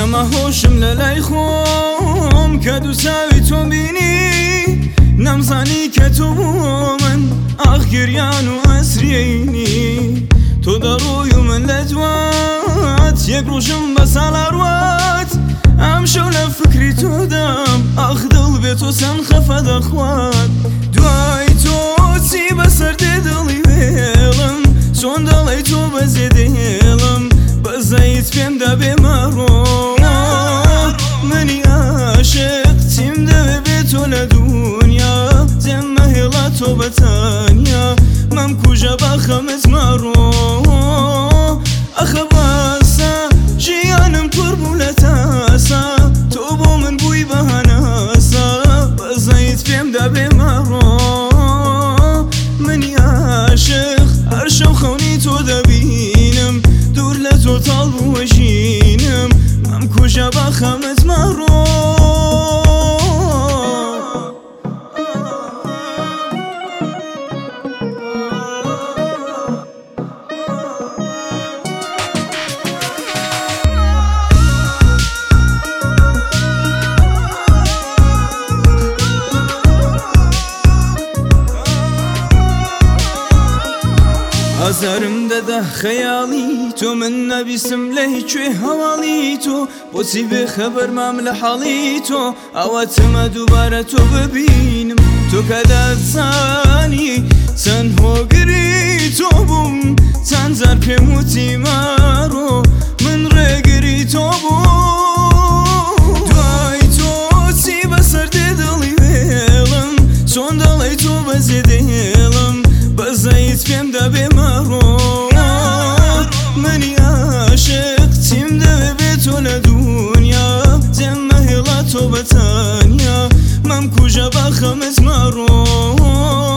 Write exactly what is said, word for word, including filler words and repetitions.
شەمە هۆشم لە لای خۆم کە دووساوی تۆ بینی نەمزانی کە تۆ بۆ من ئاخ گریان و ئەسرێنی تۆ دەڕۆی و من لە دوات یەک ڕۆژم بە ساڵاڕوات ئەم شەو لە فکری تۆدام ئاخ دڵ بێت تۆ چەند خەفە دەخوات دوای تۆ چی بەسەر دێ دڵی وێڵم چۆن دەڵێی تۆ بەزێ دێڵم بەزەیت پێم دەبێ مەڕۆ منی عاشق چیم دەوێ بێت تۆ لە دونیا جێمە هێڵا تۆ بەتەنیا مەم کوژە بە خەمت مەڕۆ ئەخە باسە ژیانم پڕ بوو لە تاسە تۆ بۆ من بووی بەهەناسە بەزەیت پێم دەبێ مەڕۆ منی عاشق هەر شەو خەونی تۆ دەبینم دوور لە تۆ تاڵ بووە ژینم مەم کوژە بە خەمت مەڕۆ ئازارم دەدا خەیاڵی تۆ من نەبیستم لە هیچوێ هەواڵی تۆ بۆچی بێ خەبەر مام لە حاڵی تۆ ئەوەتمە دووبارە تۆ ببینم تۆ کە دەزانی چەند هۆگری تۆ بووم چەند جار پێم وتی مەڕۆ من ڕێگری تۆ بوو دوای تۆ چی بەسەر دێ دڵی وێڵم چۆن دەڵێی تۆ بەزێ دێڵم بەزەیت پێم دەبێ مەڕۆ منی عاشق چیم دەوێ بێت تۆ لە دونیا جێمە هێڵا تۆ بەتەنیا مەم کوژە بە خەمت مەڕۆ